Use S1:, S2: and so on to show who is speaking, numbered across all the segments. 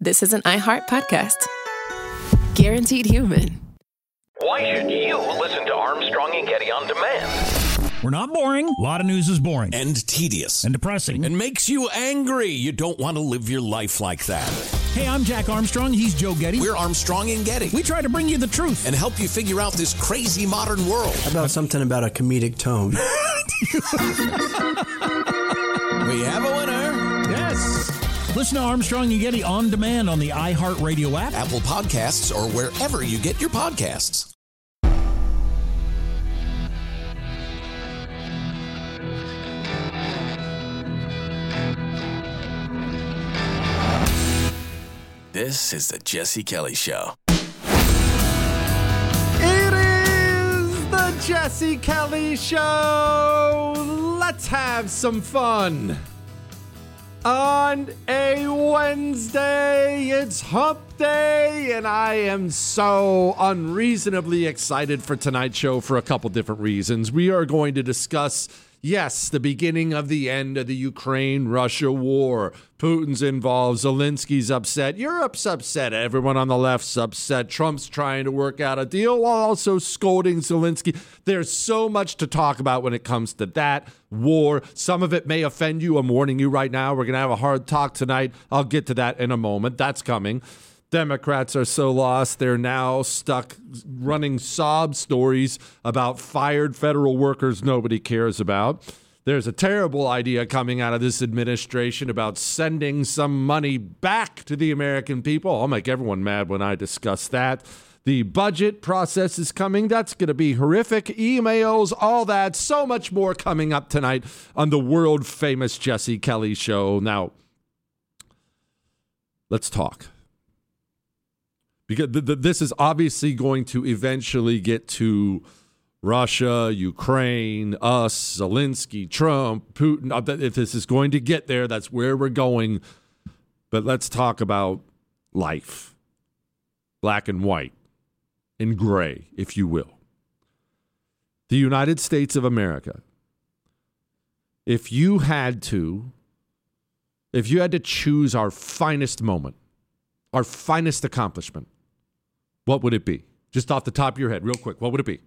S1: this is an iHeart podcast. Guaranteed human.
S2: Why should you listen to Armstrong and Getty on demand?
S3: We're not boring. A lot of news is boring.
S4: And tedious.
S3: And depressing.
S4: And makes you angry. You don't want to live your life like that.
S3: Hey, I'm Jack Armstrong. He's Joe Getty.
S4: We're Armstrong and Getty.
S3: We try to bring you the truth.
S4: And help you figure out this crazy modern world.
S5: How about something about a comedic tone?
S4: We have a winner.
S3: Yes. Listen to Armstrong and Getty on demand on the iHeartRadio app,
S4: Apple Podcasts, or wherever you get your podcasts. This is the Jesse Kelly Show.
S6: It is the Jesse Kelly Show. Let's have some fun. On a Wednesday, it's hump day, and I am so unreasonably excited for tonight's show for a couple different reasons. We are going to discuss, yes, the beginning of the end of the Ukraine-Russia war. Putin's involved. Zelensky's upset. Europe's upset. Everyone on the left's upset. Trump's trying to work out a deal while also scolding Zelensky. There's so much to talk about when it comes to that war. Some of it may offend you. I'm warning you right now. We're going to have a hard talk tonight. I'll get to that in a moment. That's coming. Democrats are so lost, they're now stuck running sob stories about fired federal workers nobody cares about. There's a terrible idea coming out of this administration about sending some money back to the American people. I'll make everyone mad when I discuss that. The budget process is coming. That's going to be horrific. Emails, all that, so much more coming up tonight on the world-famous Jesse Kelly Show. Now, let's talk. Because this is obviously going to eventually get to Russia, Ukraine, us, Zelensky, Trump, Putin. If this is going to get there, that's where we're going. But let's talk about life. Black and white and gray, if you will. The United States of America. If you had to choose our finest moment, our finest accomplishment, what would it be? Just off the top of your head, real quick, what would it be?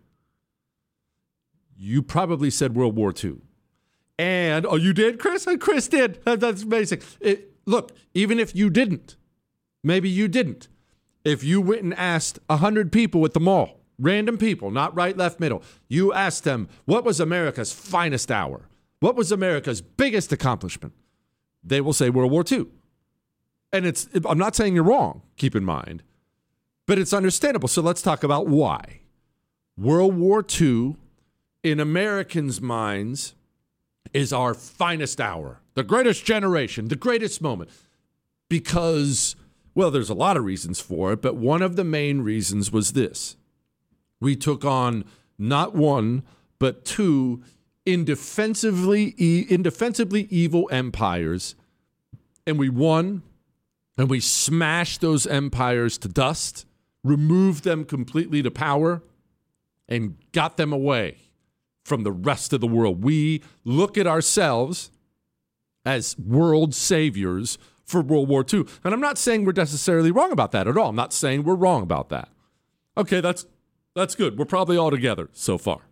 S6: You probably said World War II. And, oh, you did, Chris? Chris did. That's amazing. Look, even if you didn't, maybe you didn't. If you went and asked 100 people at the mall, random people, not right, left, middle, you asked them, what was America's finest hour? What was America's biggest accomplishment? They will say World War II. And I'm not saying you're wrong, keep in mind, but it's understandable. So let's talk about why. World War II, in Americans' minds, is our finest hour, the greatest generation, the greatest moment. Because, well, there's a lot of reasons for it, but one of the main reasons was this. We took on not one, but two indefensibly evil empires, and we won. And we smashed those empires to dust, removed them completely to power, and got them away from the rest of the world. We look at ourselves as world saviors for World War II. And I'm not saying we're necessarily wrong about that at all. I'm not saying we're wrong about that. Okay, that's good. We're probably all together so far.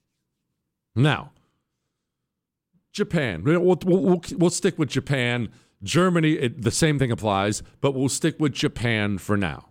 S6: Now, Japan. We'll stick with Japan. Germany, the same thing applies, but we'll stick with Japan for now.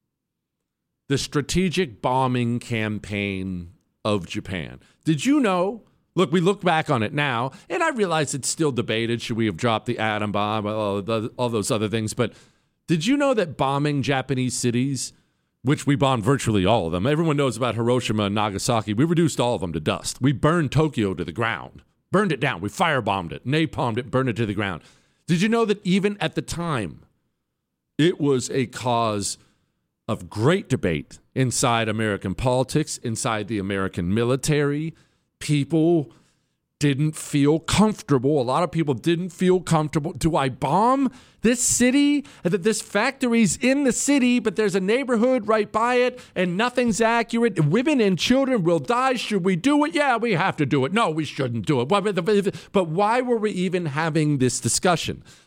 S6: The strategic bombing campaign of Japan. Did you know? Look, we look back on it now, and I realize it's still debated. Should we have dropped the atom bomb, all those other things? But did you know that bombing Japanese cities, which we bombed virtually all of them, everyone knows about Hiroshima and Nagasaki, we reduced all of them to dust. We burned Tokyo to the ground, burned it down. We firebombed it, napalmed it, burned it to the ground. Did you know that even at the time, it was a cause of great debate inside American politics, inside the American military? People didn't feel comfortable. A lot of people didn't feel comfortable. Do I bomb this city? That this factory's in the city, but there's a neighborhood right by it, and nothing's accurate. Women and children will die. Should we do it? Yeah, we have to do it. No, we shouldn't do it. But why were we even having this discussion?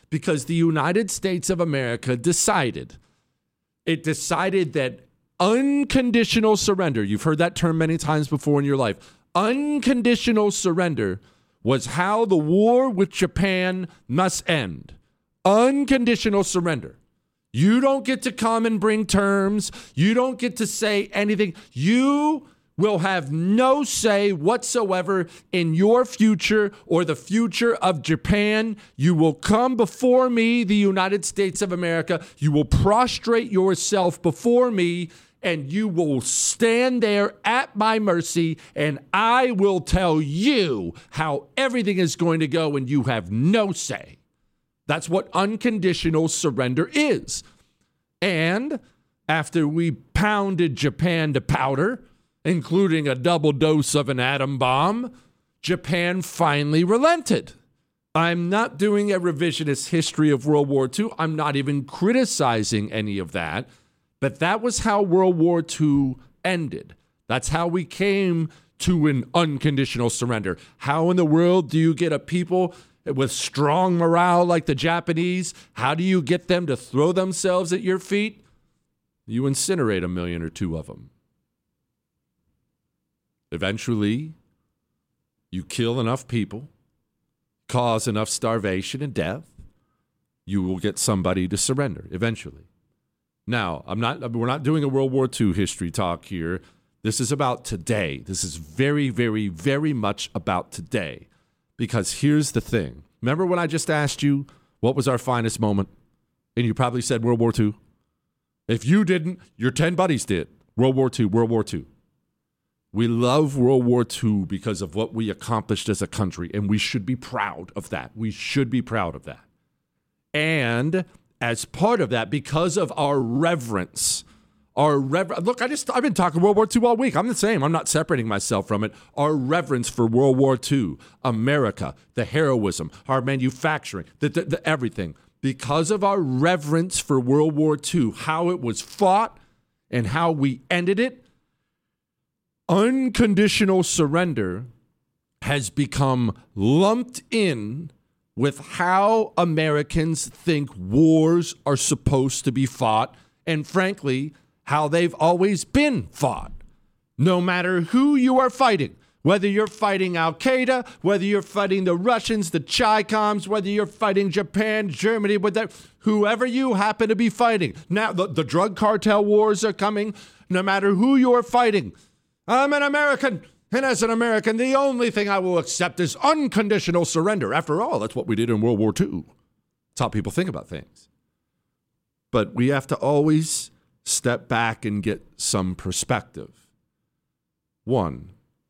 S6: Because the United States of America decided that unconditional surrender, you've heard that term many times before in your life, unconditional surrender was how the war with Japan must end. Unconditional surrender. You don't get to come and bring terms. You don't get to say anything. You will have no say whatsoever in your future or the future of Japan. You will come before me, the United States of America. You will prostrate yourself before me, and you will stand there at my mercy, and I will tell you how everything is going to go, and you have no say. That's what unconditional surrender is. And after we pounded Japan to powder, including a double dose of an atom bomb, Japan finally relented. I'm not doing a revisionist history of World War II. I'm not even criticizing any of that. But that was how World War II ended. That's how we came to an unconditional surrender. How in the world do you get a people with strong morale like the Japanese? How do you get them to throw themselves at your feet? You incinerate 1 million or 2 of them. Eventually, you kill enough people, cause enough starvation and death, you will get somebody to surrender eventually. Now, we're not doing a World War II history talk here. This is about today. This is very, very, very much about today. Because here's the thing. Remember when I just asked you what was our finest moment? And you probably said World War II. If you didn't, your 10 buddies did. World War II, World War II. We love World War II because of what we accomplished as a country, and we should be proud of that. We should be proud of that. And as part of that, because of our reverence, look, I've been talking World War II all week. I'm the same. I'm not separating myself from it. Our reverence for World War II, America, the heroism, our manufacturing, the everything. Because of our reverence for World War II, how it was fought and how we ended it, unconditional surrender has become lumped in with how Americans think wars are supposed to be fought, and frankly, how they've always been fought. No matter who you are fighting, whether you're fighting Al-Qaeda, whether you're fighting the Russians, the Chi-Coms, whether you're fighting Japan, Germany, whoever you happen to be fighting. Now, the drug cartel wars are coming. No matter who you're fighting, I'm an American, and as an American, the only thing I will accept is unconditional surrender. After all, that's what we did in World War II. That's how people think about things. But we have to always step back and get some perspective. One,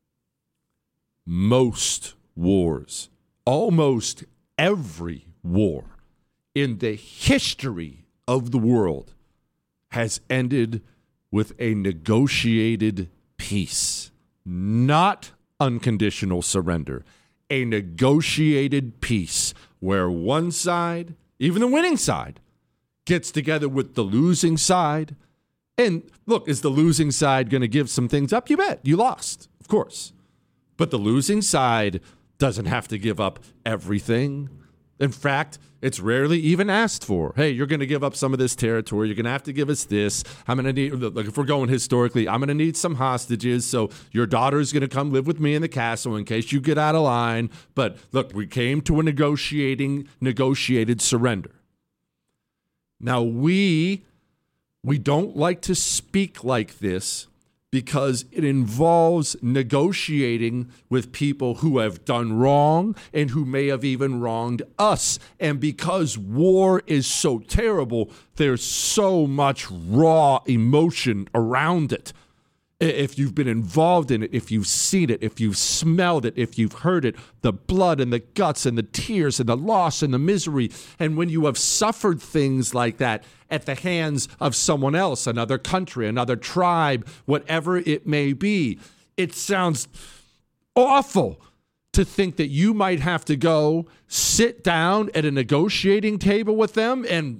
S6: most wars, almost every war in the history of the world has ended with a negotiated peace, not unconditional surrender, a negotiated peace where one side, even the winning side, gets together with the losing side. And look, is the losing side going to give some things up? You bet. You lost, of course. But the losing side doesn't have to give up everything. In fact, it's rarely even asked for. Hey, you're going to give up some of this territory. You're going to have to give us this. I'm going to need, like if we're going historically, I'm going to need some hostages. So your daughter's going to come live with me in the castle in case you get out of line. But look, we came to a negotiated surrender. Now, we don't like to speak like this because it involves negotiating with people who have done wrong and who may have even wronged us. And because war is so terrible, there's so much raw emotion around it. If you've been involved in it, if you've seen it, if you've smelled it, if you've heard it, the blood and the guts and the tears and the loss and the misery. And when you have suffered things like that at the hands of someone else, another country, another tribe, whatever it may be, it sounds awful to think that you might have to go sit down at a negotiating table with them and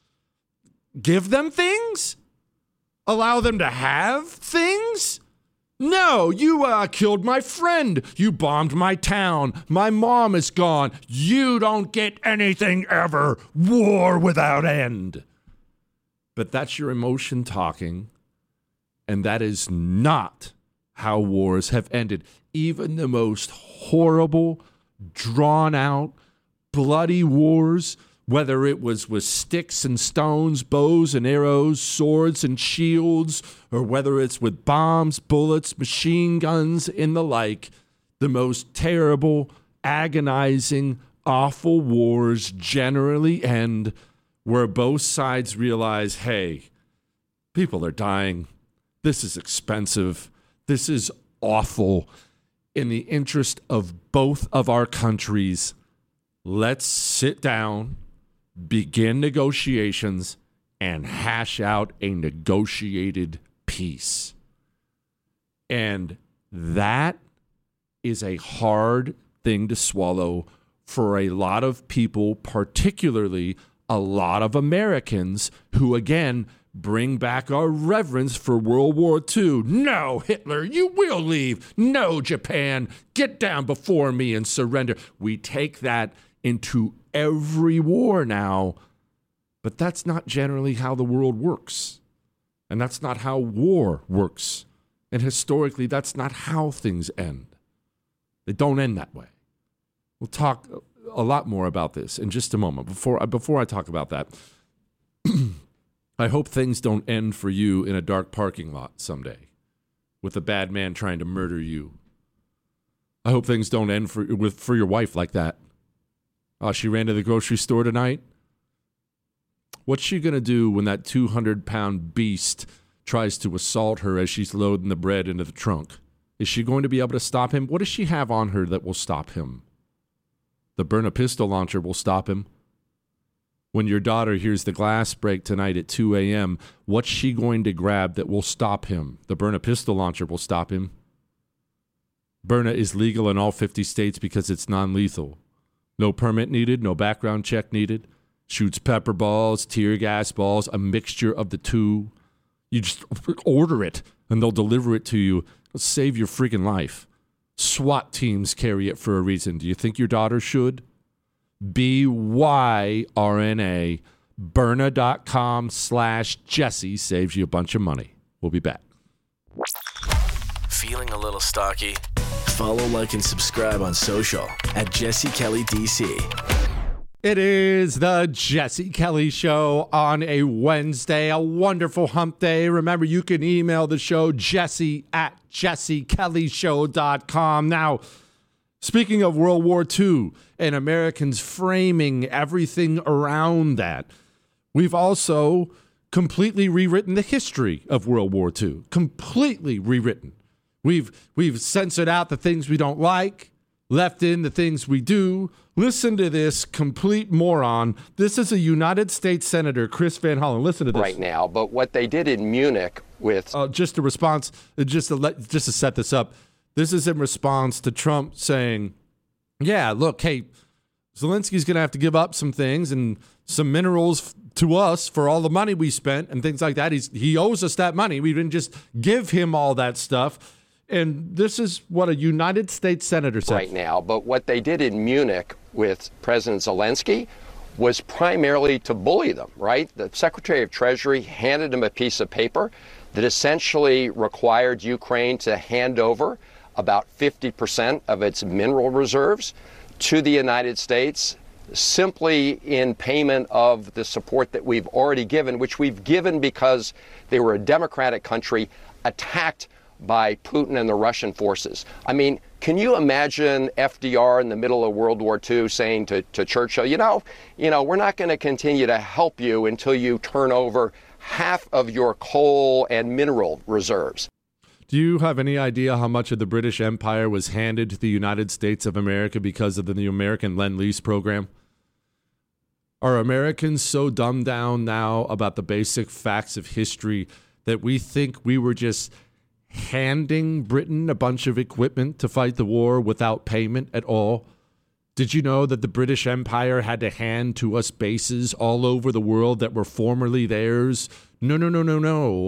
S6: give them things. Allow them to have things? No, you killed my friend. You bombed my town. My mom is gone. You don't get anything ever. War without end. But that's your emotion talking, and that is not how wars have ended. Even the most horrible, drawn-out, bloody wars, whether it was with sticks and stones, bows and arrows, swords and shields, or whether it's with bombs, bullets, machine guns, and the like, the most terrible, agonizing, awful wars generally end where both sides realize, hey, people are dying. This is expensive. This is awful. In the interest of both of our countries, let's sit down, begin negotiations, and hash out a negotiated peace. And that is a hard thing to swallow for a lot of people, particularly a lot of Americans who, again, bring back our reverence for World War II. No, Hitler, you will leave. No, Japan, get down before me and surrender. We take that into every war now, but that's not generally how the world works. And that's not how war works. And historically, that's not how things end. They don't end that way. We'll talk a lot more about this in just a moment. Before I talk about that, I hope things don't end for you in a dark parking lot someday with a bad man trying to murder you. I hope things don't end for your wife like that. Oh, she ran to the grocery store tonight? What's she going to do when that 200-pound beast tries to assault her as she's loading the bread into the trunk? Is she going to be able to stop him? What does she have on her that will stop him? The Byrna pistol launcher will stop him. When your daughter hears the glass break tonight at 2 a.m., what's she going to grab that will stop him? The Byrna pistol launcher will stop him. Byrna is legal in all 50 states because it's non-lethal. No permit needed, no background check needed. Shoots pepper balls, tear gas balls, a mixture of the two. You just order it, and they'll deliver it to you. It'll save your freaking life. SWAT teams carry it for a reason. Do you think your daughter should? BYRNA, Byrna.com/Jesse saves you a bunch of money. We'll be back.
S7: Feeling a little stocky? Follow, like, and subscribe on social at Jesse Kelly DC.
S6: It is the Jesse Kelly Show on a Wednesday, a wonderful hump day. Remember, you can email the show, jesse@jessekellyshow.com. Now, speaking of World War II and Americans framing everything around that, we've also completely rewritten the history of World War II. Completely rewritten. We've censored out the things we don't like, left in the things we do. Listen to this complete moron. This is a United States Senator, Chris Van Hollen. Listen to this.
S8: Right now, but what they did in Munich with...
S6: just a response, just to set this up, this is in response to Trump saying, yeah, look, hey, Zelensky's going to have to give up some things and some minerals to us for all the money we spent and things like that. He owes us that money. We didn't just give him all that stuff. And this is what a United States Senator said.
S8: Right now, but what they did in Munich with President Zelensky was primarily to bully them, right? The Secretary of Treasury handed him a piece of paper that essentially required Ukraine to hand over about 50% of its mineral reserves to the United States, simply in payment of the support that we've already given, which we've given because they were a democratic country attacked by Putin and the Russian forces. I mean, can you imagine FDR in the middle of World War II saying to Churchill, you know, we're not going to continue to help you until you turn over half of your coal and mineral reserves.
S6: Do you have any idea how much of the British Empire was handed to the United States of America because of the American Lend-Lease program? Are Americans so dumbed down now about the basic facts of history that we think we were just handing Britain a bunch of equipment to fight the war without payment at all? Did you know that the British Empire had to hand to us bases all over the world that were formerly theirs? No.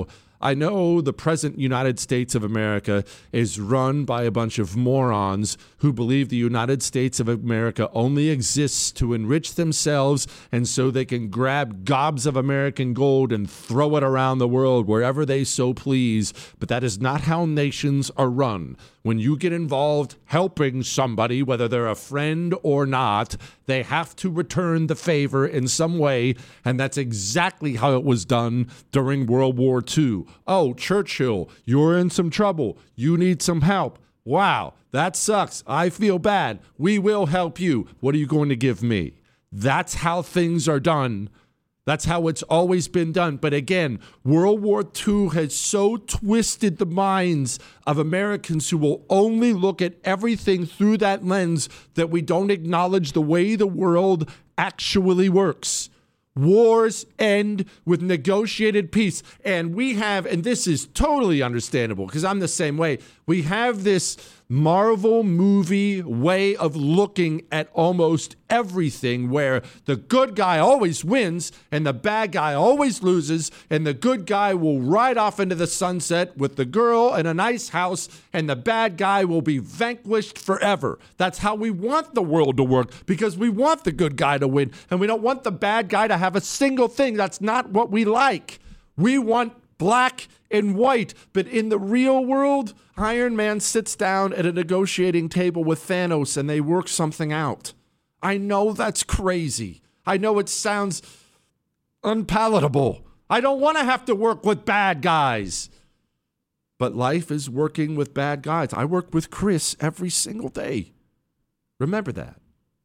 S6: I know the present United States of America is run by a bunch of morons who believe the United States of America only exists to enrich themselves and so they can grab gobs of American gold and throw it around the world wherever they so please. But that is not how nations are run. When you get involved helping somebody, whether they're a friend or not, they have to return the favor in some way, and that's exactly how it was done during World War II. Oh, Churchill, you're in some trouble. You need some help. Wow, that sucks. I feel bad. We will help you. What are you going to give me? That's how things are done. That's how it's always been done. But again, World War II has so twisted the minds of Americans who will only look at everything through that lens that we don't acknowledge the way the world actually works. Wars end with negotiated peace. And we have, and this is totally understandable because I'm the same way, we have this Marvel movie way of looking at almost everything where the good guy always wins and the bad guy always loses, and the good guy will ride off into the sunset with the girl and a nice house, and the bad guy will be vanquished forever. That's how we want the world to work because we want the good guy to win and we don't want the bad guy to have a single thing. That's not what we like. We want black and white. But in the real world, Iron Man sits down at a negotiating table with Thanos and they work something out. I know that's crazy. I know it sounds unpalatable. I don't want to have to work with bad guys. But life is working with bad guys. I work with Chris every single day. Remember that.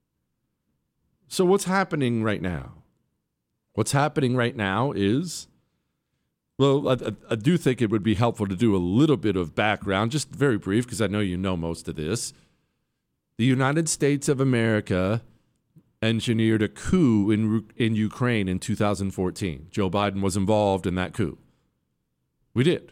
S6: So what's happening right now? What's happening right now is, well, I do think it would be helpful to do a little bit of background, just very brief, because I know you know most of this. The United States of America engineered a coup in Ukraine in 2014. Joe Biden was involved in that coup. We did.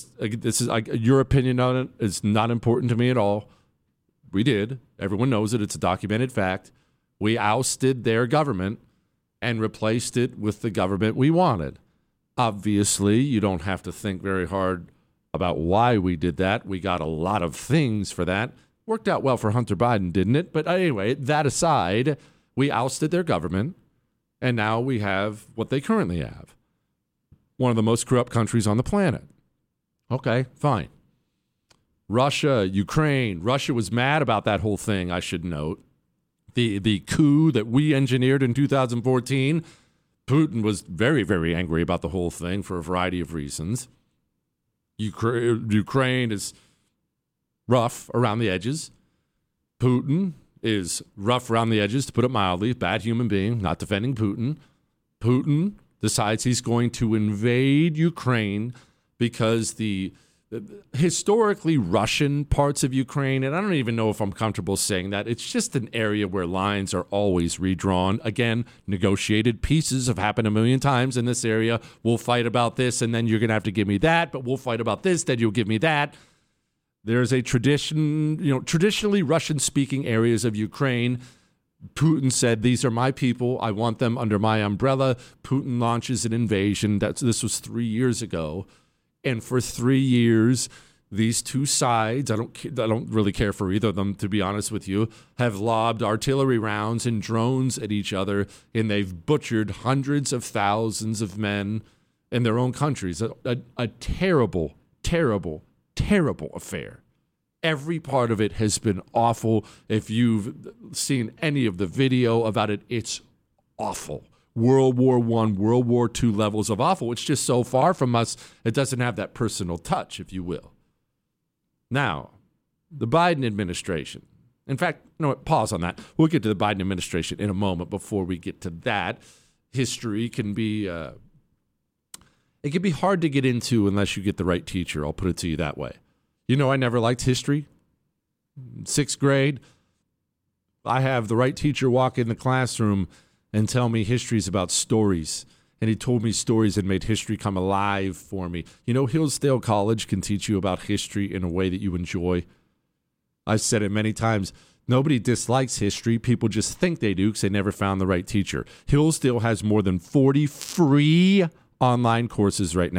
S6: Your opinion on it is not important to me at all. We did. Everyone knows it. It's a documented fact. We ousted their government and replaced it with the government we wanted. Obviously, you don't have to think very hard about why we did that. We got a lot of things for that. Worked out well for Hunter Biden, didn't it? But anyway, that aside, we ousted their government, and now we have what they currently have. One of the most corrupt countries on the planet. Okay, fine. Russia, Ukraine. Russia was mad about that whole thing, I should note. The coup that we engineered in 2014, Putin was very, very angry about the whole thing for a variety of reasons. Ukraine is rough around the edges. Putin is rough around the edges, to put it mildly. Bad human being, not defending Putin. Putin decides he's going to invade Ukraine because the historically Russian parts of Ukraine, and I don't even know if I'm comfortable saying that, it's just an area where lines are always redrawn. Again, negotiated pieces have happened a million times in this area. We'll fight about this, and then you're going to have to give me that, but we'll fight about this, then you'll give me that. There's a tradition, traditionally Russian-speaking areas of Ukraine. Putin said, these are my people. I want them under my umbrella. Putin launches an invasion. This was 3 years ago. And for 3 years, these two sides, I don't really care for either of them, to be honest with you, have lobbed artillery rounds and drones at each other, and they've butchered hundreds of thousands of men in their own countries. A terrible, terrible, terrible affair. Every part of it has been awful. If you've seen any of the video about it, it's awful. World War I, World War II levels of awful. It's just so far from us, it doesn't have that personal touch, if you will. Now, the Biden administration. In fact, pause on that. We'll get to the Biden administration in a moment. Before we get to that, history can be it can be hard to get into unless you get the right teacher. I'll put it to you that way. I never liked history. 6th grade, I have the right teacher walk in the classroom and tell me history's about stories. And he told me stories and made history come alive for me. Hillsdale College can teach you about history in a way that you enjoy. I've said it many times. Nobody dislikes history. People just think they do because they never found the right teacher. Hillsdale has more than 40 free online courses right now.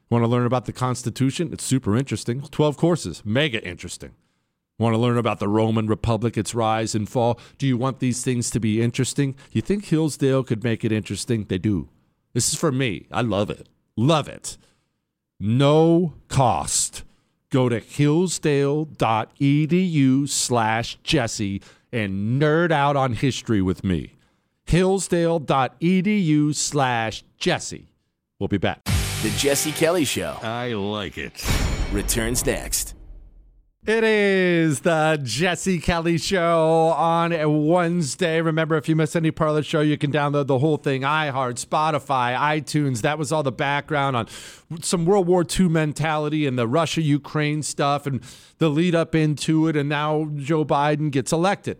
S6: Want to learn about the Constitution? It's super interesting. 12 courses, mega interesting. Want to learn about the Roman Republic, its rise and fall? Do you want these things to be interesting? You think Hillsdale could make it interesting? They do. This is for me. I love it. Love it. No cost. Go to hillsdale.edu/Jesse and nerd out on history with me. hillsdale.edu/Jesse. We'll be back.
S7: The Jesse Kelly Show
S4: I like it.
S7: returns next.
S6: It is the Jesse Kelly Show on a Wednesday. Remember, if you miss any part of the show, you can download the whole thing. iHeart, Spotify, iTunes. That was all the background on some World War II mentality and the Russia-Ukraine stuff and the lead up into it. And now Joe Biden gets elected.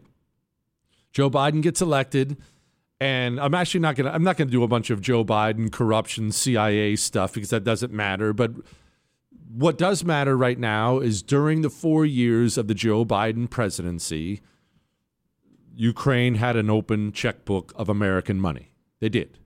S6: And I'm actually not gonna do a bunch of Joe Biden corruption, CIA stuff because that doesn't matter. But what does matter right now is during the 4 years of the Joe Biden presidency, Ukraine had an open checkbook of American money. They did.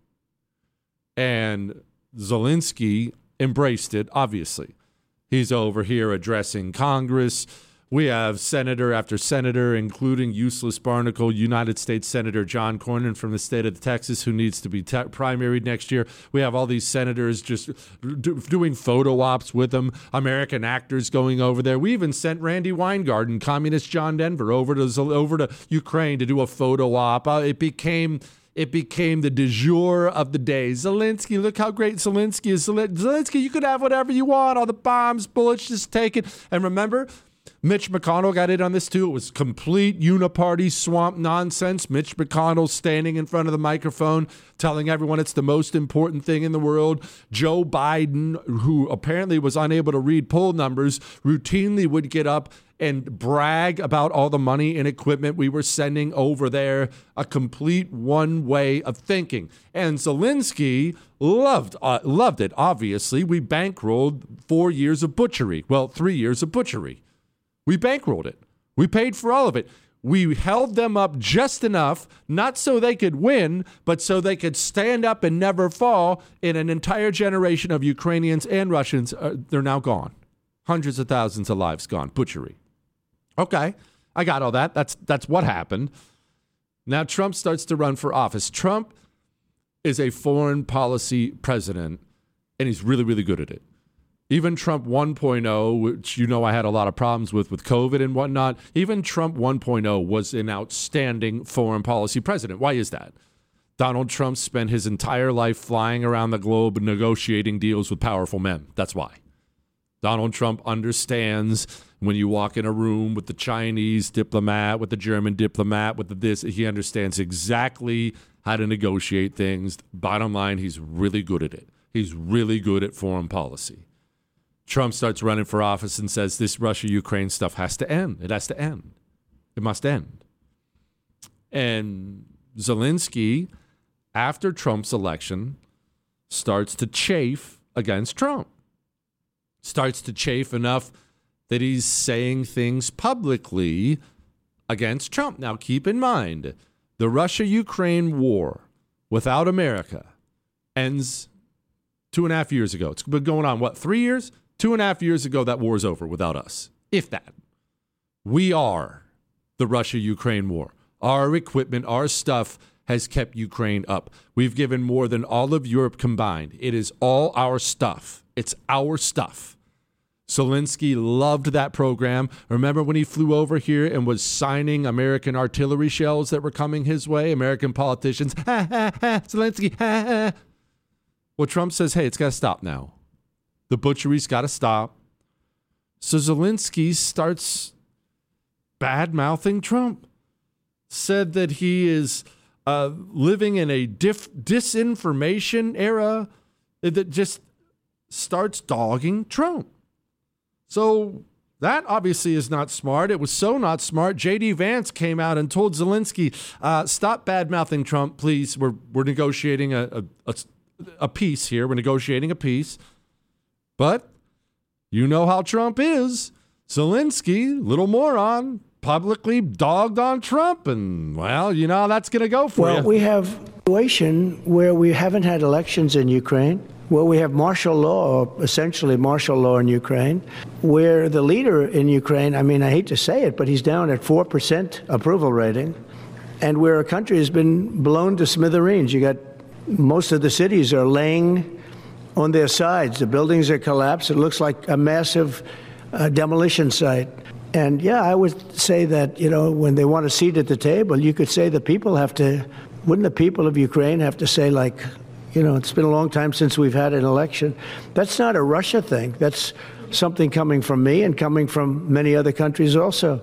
S6: And Zelensky embraced it, obviously. He's over here addressing Congress. We have senator after senator, including useless barnacle United States Senator John Cornyn from the state of Texas, who needs to be primaried next year. We have all these senators just doing photo ops with them, American actors going over there. We even sent Randy Weingarten, communist John Denver, over to Ukraine to do a photo op. It became the du jour of the day. Zelensky, look how great Zelensky is. Zelensky, you could have whatever you want. All the bombs, bullets, just take it. And remember, Mitch McConnell got in on this too. It was complete uniparty swamp nonsense. Mitch McConnell standing in front of the microphone telling everyone it's the most important thing in the world. Joe Biden, who apparently was unable to read poll numbers, routinely would get up and brag about all the money and equipment we were sending over there. A complete one way of thinking. And Zelensky loved it, obviously. We bankrolled 4 years of butchery. Well, 3 years of butchery. We bankrolled it. We paid for all of it. We held them up just enough, not so they could win, but so they could stand up and never fall. In an entire generation of Ukrainians and Russians, they're now gone. Hundreds of thousands of lives gone. Butchery. Okay, I got all that. That's what happened. Now Trump starts to run for office. Trump is a foreign policy president, and he's really, really good at it. Even Trump 1.0, which I had a lot of problems with COVID and whatnot, even Trump 1.0 was an outstanding foreign policy president. Why is that? Donald Trump spent his entire life flying around the globe and negotiating deals with powerful men. That's why. Donald Trump understands when you walk in a room with the Chinese diplomat, with the German diplomat, with this, he understands exactly how to negotiate things. Bottom line, he's really good at it. He's really good at foreign policy. Trump starts running for office and says this Russia-Ukraine stuff has to end. It has to end. It must end. And Zelensky, after Trump's election, starts to chafe against Trump. Starts to chafe enough that he's saying things publicly against Trump. Now, keep in mind, the Russia-Ukraine war without America ends 2.5 years ago. It's been going on, 3 years? 2.5 years ago, that war is over without us, if that. We are the Russia-Ukraine war. Our equipment, our stuff has kept Ukraine up. We've given more than all of Europe combined. It is all our stuff. It's our stuff. Zelensky loved that program. Remember when he flew over here and was signing American artillery shells that were coming his way? American politicians, Zelensky, Well, Trump says, hey, it's got to stop now. The butchery's got to stop. So Zelensky starts bad-mouthing Trump. Said that he is living in a disinformation era that just starts dogging Trump. So that obviously is not smart. It was so not smart. J.D. Vance came out and told Zelensky, stop bad-mouthing Trump, please. We're negotiating a peace here. We're negotiating a peace. But you know how Trump is. Zelensky, little moron, publicly dogged on Trump. And, well, that's going to go for you.
S9: Well, we have a situation where we haven't had elections in Ukraine. Well, we have martial law, essentially martial law in Ukraine, where the leader in Ukraine, I mean, I hate to say it, but he's down at 4% approval rating, and where a country has been blown to smithereens. You got most of the cities are laying on their sides. The buildings are collapsed. It looks like a massive demolition site. And yeah, I would say that, when they want a seat at the table, you could say the people wouldn't the people of Ukraine have to say, like, it's been a long time since we've had an election. That's not a Russia thing. That's something coming from me and coming from many other countries also.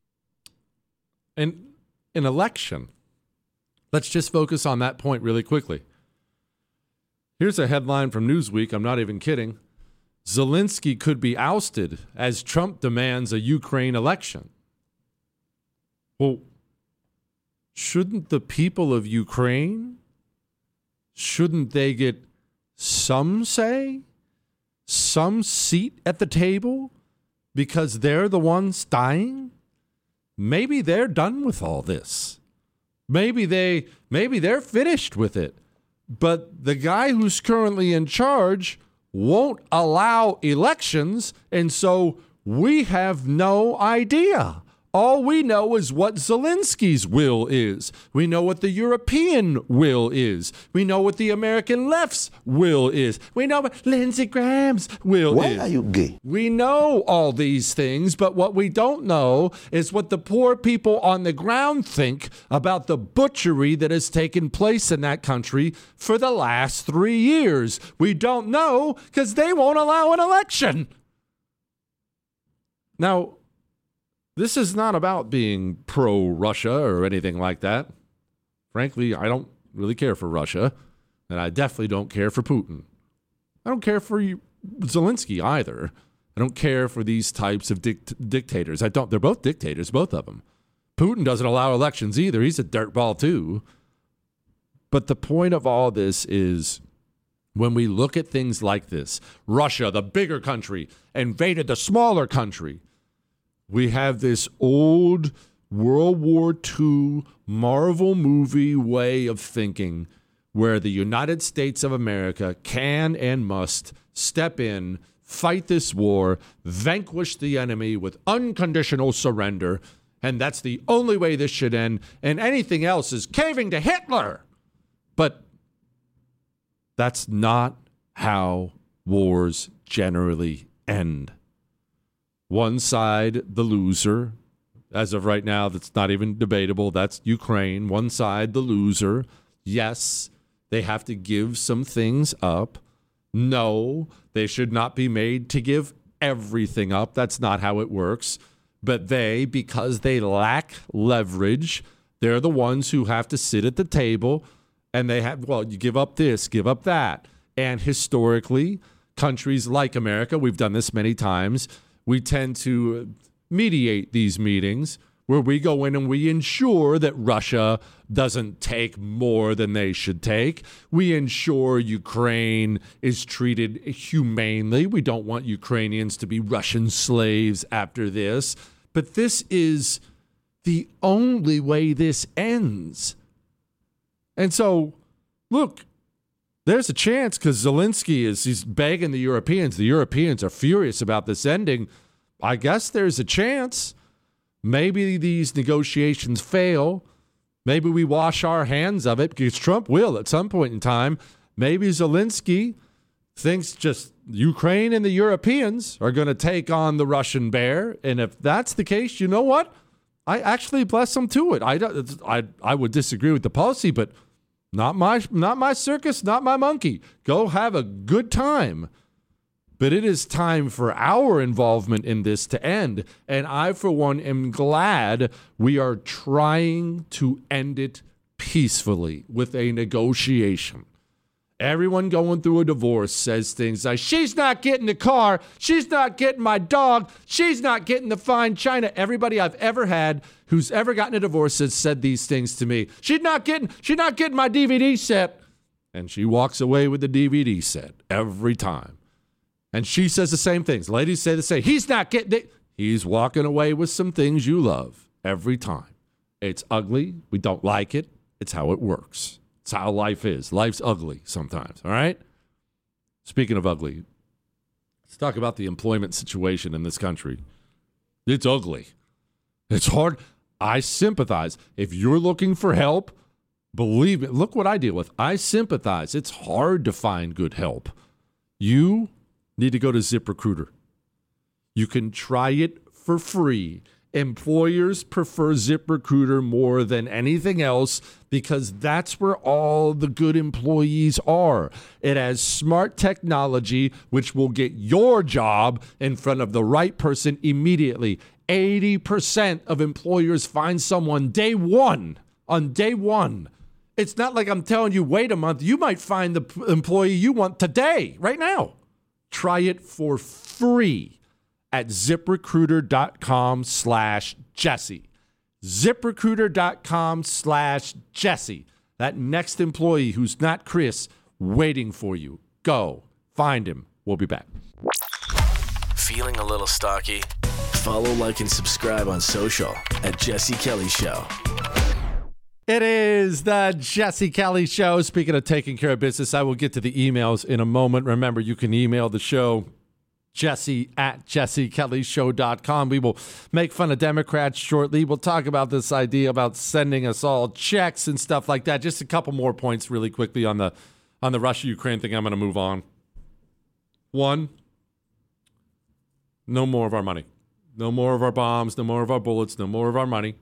S6: And an election, let's just focus on that point really quickly. Here's a headline from Newsweek. I'm not even kidding. Zelensky could be ousted as Trump demands a Ukraine election. Well, shouldn't the people of Ukraine, shouldn't they get some say, some seat at the table because they're the ones dying? Maybe they're done with all this. Maybe they're finished with it. But the guy who's currently in charge won't allow elections, and so we have no idea. All we know is what Zelensky's will is. We know what the European will is. We know what the American left's will is. We know what Lindsey Graham's will is.
S10: Why are you gay?
S6: We know all these things, but what we don't know is what the poor people on the ground think about the butchery that has taken place in that country for the last 3 years. We don't know because they won't allow an election. Now, this is not about being pro-Russia or anything like that. Frankly, I don't really care for Russia, and I definitely don't care for Putin. I don't care for Zelensky either. I don't care for these types of dictators. They're both dictators, both of them. Putin doesn't allow elections either. He's a dirtball too. But the point of all this is, when we look at things like this, Russia, the bigger country, invaded the smaller country. We have this old World War II Marvel movie way of thinking where the United States of America can and must step in, fight this war, vanquish the enemy with unconditional surrender, and that's the only way this should end, and anything else is caving to Hitler. But that's not how wars generally end. One side, the loser. As of right now, that's not even debatable. That's Ukraine. One side, the loser. Yes, they have to give some things up. No, they should not be made to give everything up. That's not how it works. But they, because they lack leverage, they're the ones who have to sit at the table and they have, well, you give up this, give up that. And historically, countries like America, we've done this many times, we tend to mediate these meetings where we go in and we ensure that Russia doesn't take more than they should take. We ensure Ukraine is treated humanely. We don't want Ukrainians to be Russian slaves after this. But this is the only way this ends. And so, look, there's a chance because Zelensky he's begging the Europeans. The Europeans are furious about this ending. I guess there's a chance. Maybe these negotiations fail. Maybe we wash our hands of it because Trump will at some point in time. Maybe Zelensky thinks just Ukraine and the Europeans are going to take on the Russian bear. And if that's the case, you know what? I actually bless them to it. I would disagree with the policy, but not my circus, not my monkey. Go have a good time. But it is time for our involvement in this to end. And I, for one, am glad we are trying to end it peacefully with a negotiation. Everyone going through a divorce says things like, she's not getting the car, she's not getting my dog, she's not getting the fine china. Everybody I've ever had who's ever gotten a divorce has said these things to me. She's not getting my DVD set. And she walks away with the DVD set every time. And she says the same things. Ladies say the same. He's not getting it. He's walking away with some things you love every time. It's ugly. We don't like it. It's how it works. It's how life is. Life's ugly sometimes, all right? Speaking of ugly, let's talk about the employment situation in this country. It's ugly. It's hard. I sympathize. If you're looking for help, believe me, look what I deal with. I sympathize. It's hard to find good help. You need to go to ZipRecruiter. You can try it for free. Employers prefer ZipRecruiter more than anything else because that's where all the good employees are. It has smart technology which will get your job in front of the right person immediately. 80% of employers find someone on day one. It's not like I'm telling you, wait a month. You might find the employee you want today, right now. Try it for free at ZipRecruiter.com/Jesse. ZipRecruiter.com/Jesse. That next employee who's not Chris waiting for you. Go. Find him. We'll be back.
S7: Feeling a little stocky? Follow, like, and subscribe on social at Jesse Kelly Show.
S6: It is the Jesse Kelly Show. Speaking of taking care of business, I will get to the emails in a moment. Remember, you can email the show, Jesse@JesseKellyShow.com. We will make fun of Democrats shortly. We'll talk about this idea about sending us all checks and stuff like that. Just a couple more points really quickly on the Russia-Ukraine thing. I'm going to move on. One, no more of our money. No more of our bombs, no more of our bullets, no more of our money.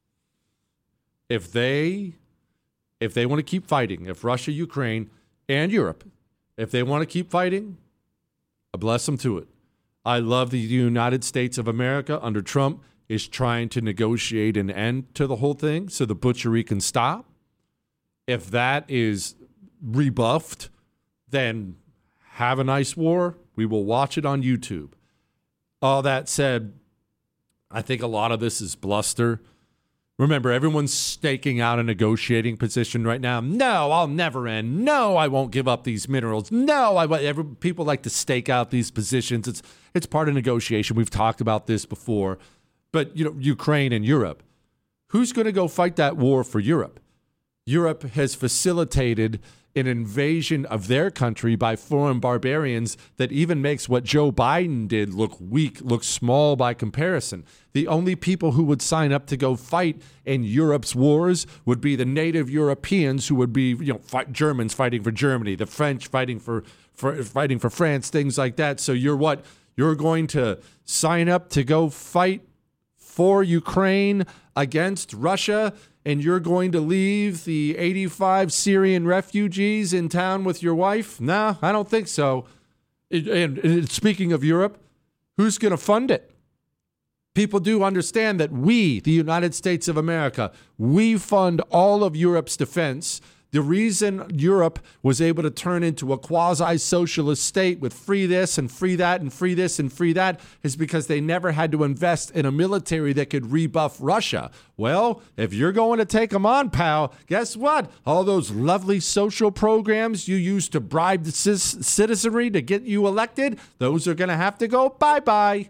S6: If they want to keep fighting, if Russia, Ukraine, and Europe, if they want to keep fighting, I bless them to it. I love the United States of America under Trump is trying to negotiate an end to the whole thing so the butchery can stop. If that is rebuffed, then have a nice war. We will watch it on YouTube. All that said, I think a lot of this is bluster. Remember, everyone's staking out a negotiating position right now. No, I'll never end. No, I won't give up these minerals. No, people like to stake out these positions. It's part of negotiation. We've talked about this before. But, Ukraine and Europe, who's going to go fight that war for Europe? Europe has facilitated an invasion of their country by foreign barbarians that even makes what Joe Biden did look weak, look small by comparison. The only people who would sign up to go fight in Europe's wars would be the native Europeans who would be, Germans fighting for Germany, the French fighting for France, things like that. So you're going to sign up to go fight for Ukraine against Russia, and you're going to leave the 85 Syrian refugees in town with your wife? No, I don't think so. And speaking of Europe, who's going to fund it? People do understand that we, the United States of America, we fund all of Europe's defense. The reason Europe was able to turn into a quasi-socialist state with free this and free that and free this and free that is because they never had to invest in a military that could rebuff Russia. Well, if you're going to take them on, pal, guess what? All those lovely social programs you used to bribe the citizenry to get you elected, those are going to have to go bye-bye.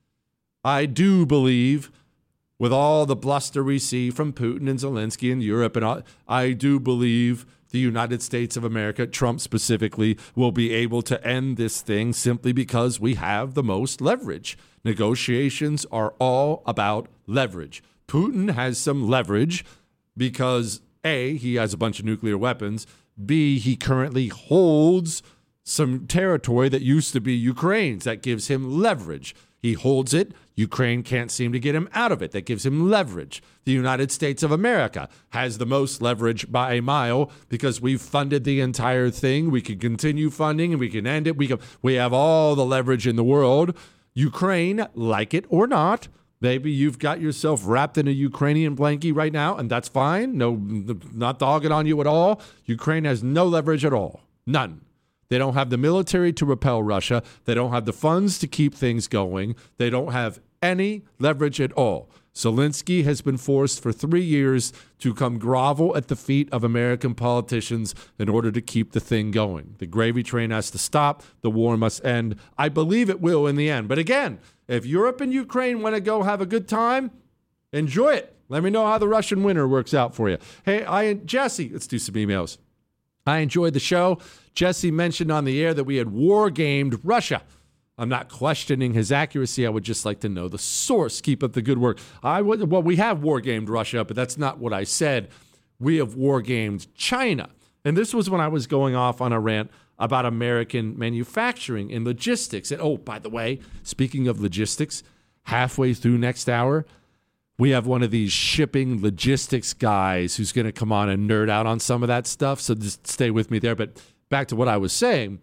S6: I do believe, with all the bluster we see from Putin and Zelensky in Europe, and all, I do believe the United States of America, Trump specifically, will be able to end this thing simply because we have the most leverage. Negotiations are all about leverage. Putin has some leverage because, A, he has a bunch of nuclear weapons, B, he currently holds some territory that used to be Ukraine's. That gives him leverage. He holds it. Ukraine can't seem to get him out of it. That gives him leverage. The United States of America has the most leverage by a mile because we've funded the entire thing. We can continue funding and we can end it. We have all the leverage in the world. Ukraine, like it or not, maybe you've got yourself wrapped in a Ukrainian blankie right now, and that's fine. No, not dogging on you at all. Ukraine has no leverage at all. None. They don't have the military to repel Russia. They don't have the funds to keep things going. They don't have any leverage at all. Zelensky has been forced for 3 years to come grovel at the feet of American politicians in order to keep the thing going. The gravy train has to stop. The war must end. I believe it will in the end. But again, if Europe and Ukraine want to go have a good time, enjoy it. Let me know how the Russian winter works out for you. Hey, Jesse, let's do some emails. I enjoyed the show. Jesse mentioned on the air that we had war-gamed Russia. I'm not questioning his accuracy. I would just like to know the source. Keep up the good work. We have war-gamed Russia, but that's not what I said. We have war-gamed China. And this was when I was going off on a rant about American manufacturing and logistics. And oh, by the way, speaking of logistics, halfway through next hour, we have one of these shipping logistics guys who's going to come on and nerd out on some of that stuff. So just stay with me there. But back to what I was saying,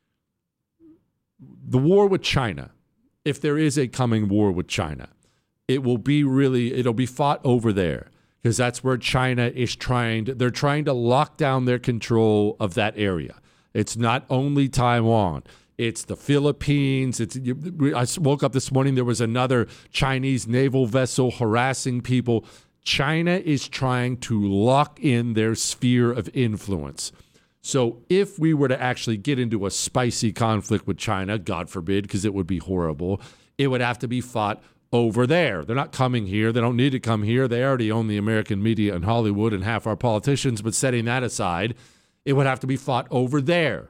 S6: the war with China, if there is a coming war with China, it'll be fought over there because that's where China is they're trying to lock down their control of that area. It's not only Taiwan. It's the Philippines. I woke up this morning, there was another Chinese naval vessel harassing people. China is trying to lock in their sphere of influence. So if we were to actually get into a spicy conflict with China, God forbid, because it would be horrible, it would have to be fought over there. They're not coming here. They don't need to come here. They already own the American media and Hollywood and half our politicians. But setting that aside, it would have to be fought over there.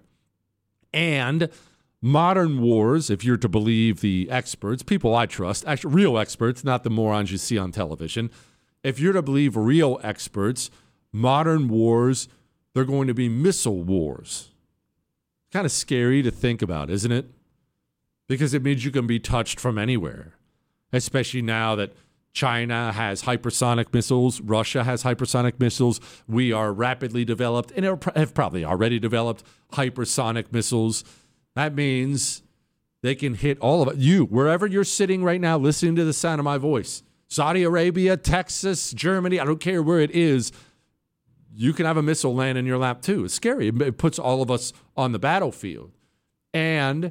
S6: And modern wars, if you're to believe the experts, people I trust, actually real experts, not the morons you see on television, if you're to believe real experts, modern wars, they're going to be missile wars. Kind of scary to think about, isn't it? Because it means you can be touched from anywhere, especially now that China has hypersonic missiles. Russia has hypersonic missiles. We are rapidly developed and have probably already developed hypersonic missiles. That means they can hit all of it. You, wherever you're sitting right now, listening to the sound of my voice, Saudi Arabia, Texas, Germany, I don't care where it is, you can have a missile land in your lap too. It's scary. It puts all of us on the battlefield. And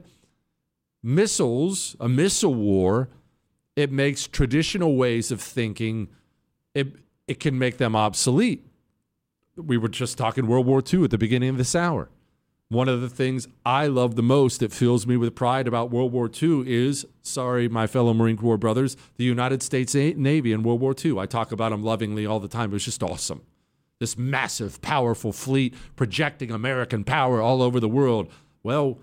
S6: missiles, a missile war, it makes traditional ways of thinking, it can make them obsolete. We were just talking World War II at the beginning of this hour. One of the things I love the most that fills me with pride about World War II is, sorry, my fellow Marine Corps brothers, the United States Navy in World War II. I talk about them lovingly all the time. It was just awesome. This massive, powerful fleet projecting American power all over the world. Well,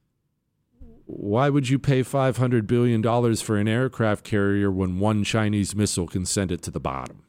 S6: why would you pay $500 billion for an aircraft carrier when one Chinese missile can send it to the bottom?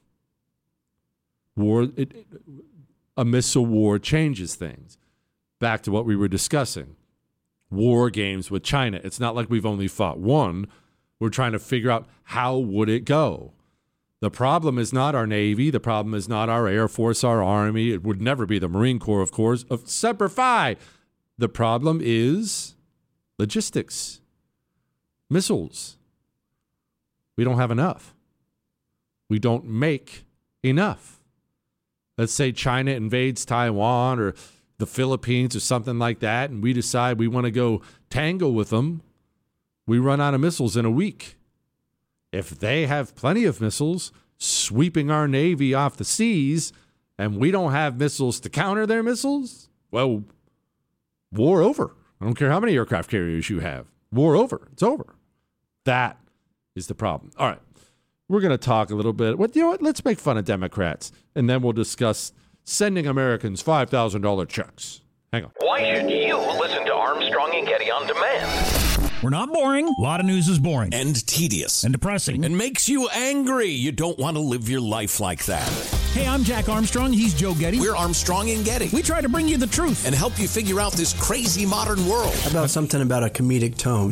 S6: A missile war changes things. Back to what we were discussing. War games with China. It's not like we've only fought one. We're trying to figure out how would it go. The problem is not our Navy. The problem is not our Air Force, our Army. It would never be the Marine Corps, of course. Semper Fi. The problem is logistics, missiles. We don't have enough. We don't make enough. Let's say China invades Taiwan or the Philippines or something like that, and we decide we want to go tangle with them. We run out of missiles in a week. If they have plenty of missiles sweeping our Navy off the seas and we don't have missiles to counter their missiles, well, war over. I don't care how many aircraft carriers you have. War over. It's over. That is the problem. All right. We're going to talk a little bit. You know what? Let's make fun of Democrats, and then we'll discuss sending Americans $5,000 checks. Hang on.
S2: Why should you listen to Armstrong and Getty on demand?
S3: We're not boring. A lot of news is boring.
S4: And tedious.
S3: And depressing.
S4: And makes you angry. You don't want to live your life like that.
S3: Hey, I'm Jack Armstrong. He's Joe Getty.
S4: We're Armstrong and Getty.
S3: We try to bring you the truth.
S4: And help you figure out this crazy modern world.
S5: How about something about a comedic tone?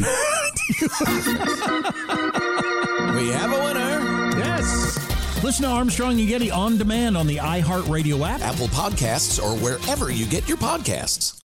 S4: We have a winner.
S3: Yes. Listen to Armstrong and Getty on demand on the iHeartRadio app,
S4: Apple Podcasts, or wherever you get your podcasts.